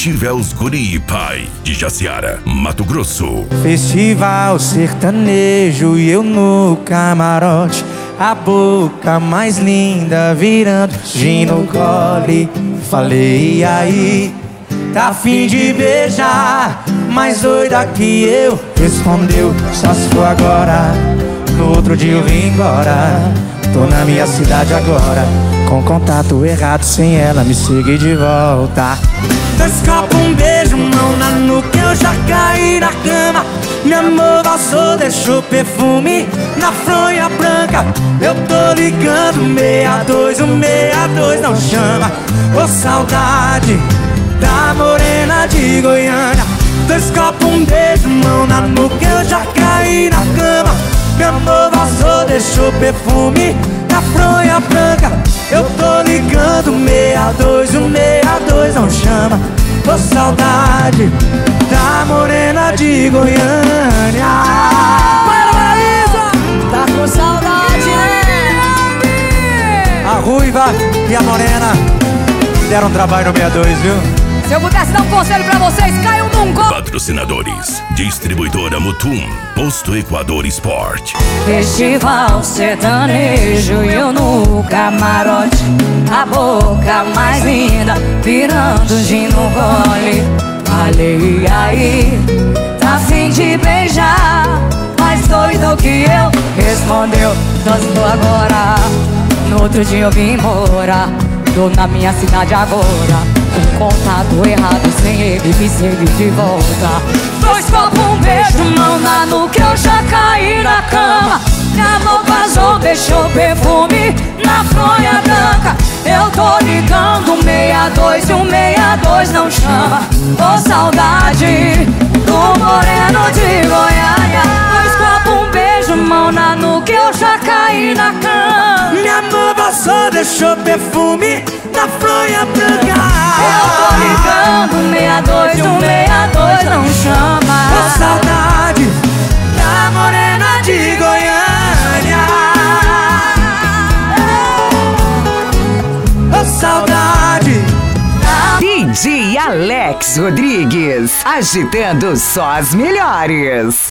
Festival Guri e Pai de Jaciara, Mato Grosso. Festival sertanejo e eu no camarote, a boca mais linda virando gin no gole. Falei, e aí, tá afim de beijar? Mais doida que eu, respondeu, só se for agora. No outro dia eu vim embora, tô na minha cidade agora, com contato errado, sem ela me seguir de volta. Dois copos, um beijo, mão na nuca, eu já caí na cama. Meu amor passou, deixou perfume na fronha branca. Eu tô ligando 62, o 62 não chama. Ô saudade da morena de Goiânia. Dois copos, um beijo, mão na nuca, eu já caí na cama. Meu amor vazou, deixou perfume na fronha branca. Eu tô ligando 62, o 62 não chama. Ô saudade da morena de Goiânia. Paraíso! Tá com saudade, né? A ruiva e a morena deram trabalho no 62, viu? Se eu pudesse dar um conselho pra vocês, caiam num gol. Patrocinadores: Distribuidora Mutum, Posto Equador Sport. Festival sertanejo e eu no camarote, a boca mais linda virando gin no gole. Falei, e aí, tá afim de beijar? Mais doido que eu, respondeu, danço agora. No outro dia eu vim embora, tô na minha cidade agora, com contato errado, sem ele me seguir de volta. Dois copos, um beijo, mão na nuca, eu já caí na cama. Minha mão vazou, deixou perfume na fronha branca. Eu tô ligando 62 e o 62 não chama. Ô saudade do moreno de Goiânia. Dois copos, um beijo, mão na nuca, eu já caí na cama. Minha mão vazou, deixou perfume na fronha branca. Eu tô ligando 62 e o 62 não chama. Ô saudade da morena de Goiânia. Ô saudade. DJ Alex Rodrigues, agitando só as melhores.